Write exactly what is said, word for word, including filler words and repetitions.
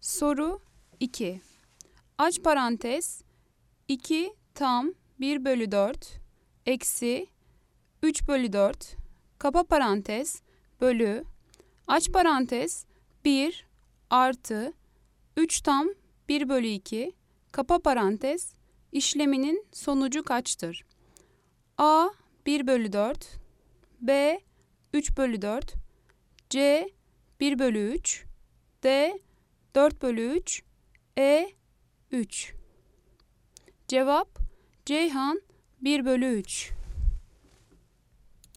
Soru iki. Aç parantez iki tam bir bölü dört eksi üç bölü dört kapa parantez bölü aç parantez bir artı üç tam bir bölü iki kapa parantez işleminin sonucu kaçtır? A bir bölü dört, B üç bölü dört, C bir bölü üç, D dört bölü üç, E üç. Cevap Ceyhan bir bölü üç.